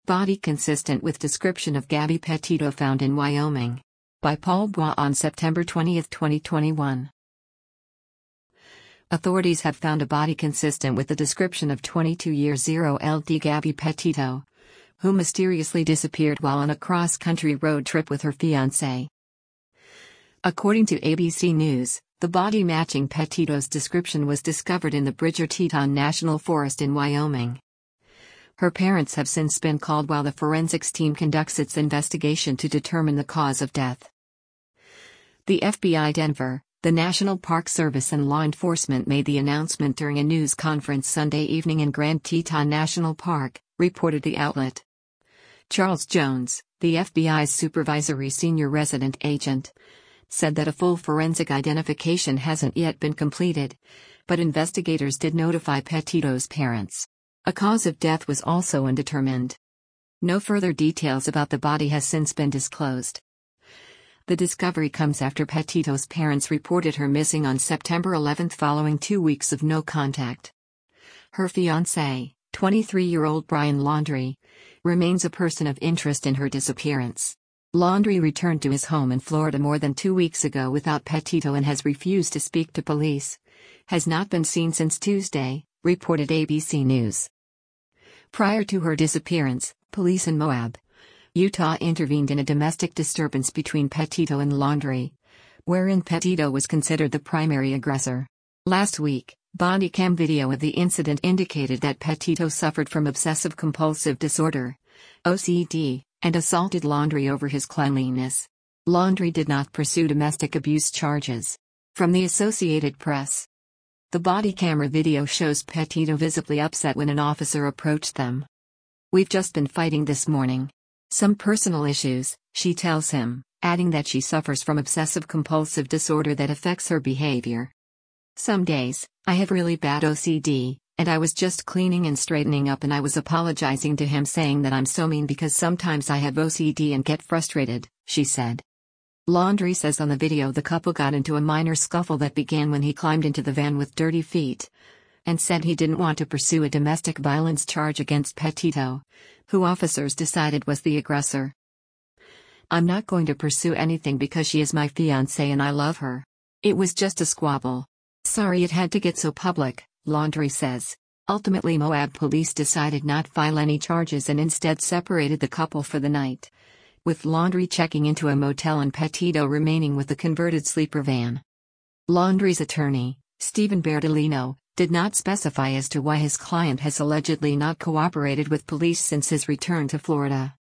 Body consistent with description of Gabby Petito found in Wyoming. By Paul Bois on September 20, 2021. Authorities have found a body consistent with the description of 22-year-old Gabby Petito, who mysteriously disappeared while on a cross-country road trip with her fiancé. According to ABC News, the body matching Petito's description was discovered in the Bridger Teton National Forest in Wyoming. Her parents have since been called while the forensics team conducts its investigation to determine the cause of death. The FBI Denver, the National Park Service and law enforcement made the announcement during a news conference Sunday evening in Grand Teton National Park, reported the outlet. Charles Jones, the FBI's supervisory senior resident agent, said that a full forensic identification hasn't yet been completed, but investigators did notify Petito's parents. A cause of death was also undetermined. No further details about the body has since been disclosed. The discovery comes after Petito's parents reported her missing on September 11 following 2 weeks of no contact. Her fiancé, 23-year-old Brian Laundrie, remains a person of interest in her disappearance. Laundrie returned to his home in Florida more than 2 weeks ago without Petito and has refused to speak to police. Has not been seen since Tuesday, reported ABC News. Prior to her disappearance, police in Moab, Utah intervened in a domestic disturbance between Petito and Laundrie, wherein Petito was considered the primary aggressor. Last week, body cam video of the incident indicated that Petito suffered from obsessive-compulsive disorder, OCD, and assaulted Laundrie over his cleanliness. Laundrie did not pursue domestic abuse charges. From the Associated Press. The body camera video shows Petito visibly upset when an officer approached them. "We've just been fighting this morning. Some personal issues," she tells him, adding that she suffers from obsessive-compulsive disorder that affects her behavior. "Some days, I have really bad OCD, and I was just cleaning and straightening up and I was apologizing to him saying that I'm so mean because sometimes I have OCD and get frustrated," she said. Laundrie says on the video the couple got into a minor scuffle that began when he climbed into the van with dirty feet, and said he didn't want to pursue a domestic violence charge against Petito, who officers decided was the aggressor. "I'm not going to pursue anything because she is my fiancée and I love her. It was just a squabble. Sorry it had to get so public," Laundrie says. Ultimately, Moab police decided not to file any charges and instead separated the couple for the night, with Laundrie checking into a motel and Petito remaining with the converted sleeper van. Laundrie's attorney, Stephen Bertolino, did not specify as to why his client has allegedly not cooperated with police since his return to Florida.